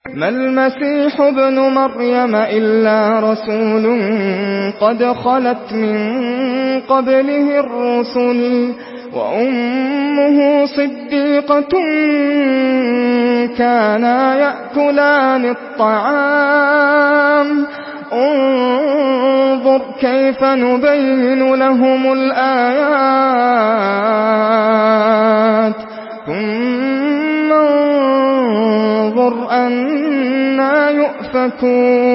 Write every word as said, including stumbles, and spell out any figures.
ما المسيح ابن مريم إلا رسول قد خلت من قبله الرسل وأمه صديقة كانا يأكلان الطعام انظر كيف نبين لهم الآيات ثم انظر أنى يؤفكون